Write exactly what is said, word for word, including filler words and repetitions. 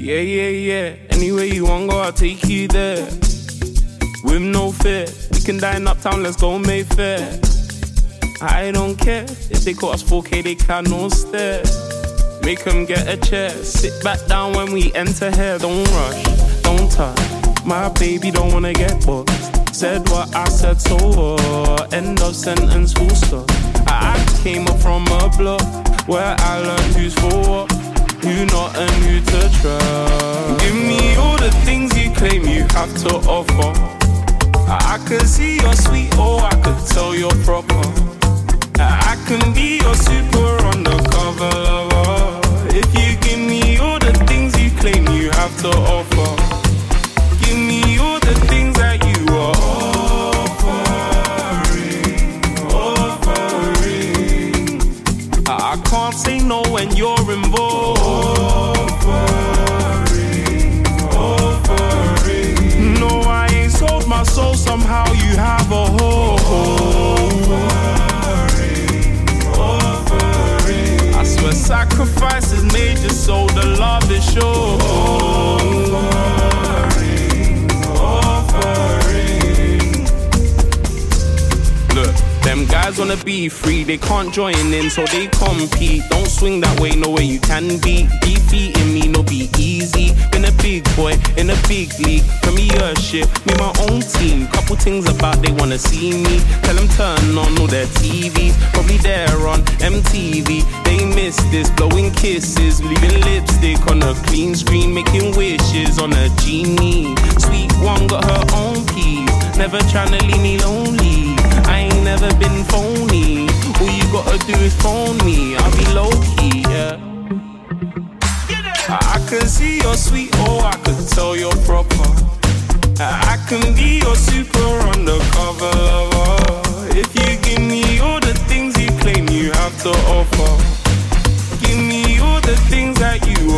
Yeah, yeah, yeah. Anywhere you want go, I'll take you there. With no fear, we can dine uptown, let's go Mayfair. I don't care if they call us four K, they cannot stare. Make them get a chair, sit back down when we enter here. Don't rush, don't touch, my baby don't wanna get bored. Said what I said, so what? End of sentence, full stop. I came up from a block where I learned who's for what, who not and who to trust. Give me all the things you claim you have to offer. I could see you're sweet, or I could tell you're proper. I can be your super undercover lover. If you give me all the things you claim you have to offer. Give me all the things that you are offering, offering. I can't say no when you're involved. Offering, offering. No, I ain't sold my soul, somehow you have a hope. But sacrifices made you so the love is sure. Offering, offering. Look, them guys wanna be free, they can't join in, so they compete. Don't swing that way, no way you can be. Defeating me, no be easy. Been a big boy in a big league. Premier shit, me my own team. Couple things about they wanna see me. Tell them turn on all their T Vs. Probably they're on M T V. They miss this, blowing kisses, leaving lipstick on a clean screen, making wishes on a genie. Sweet one got her own keys, never tryna leave me lonely. I ain't never been phony. All you gotta do is phone me. I'll be low key, yeah. I can see you're sweet, or I could tell you're proper. I can be your super undercover lover. If you give me all the things you claim you have to offer. Give me all the things that you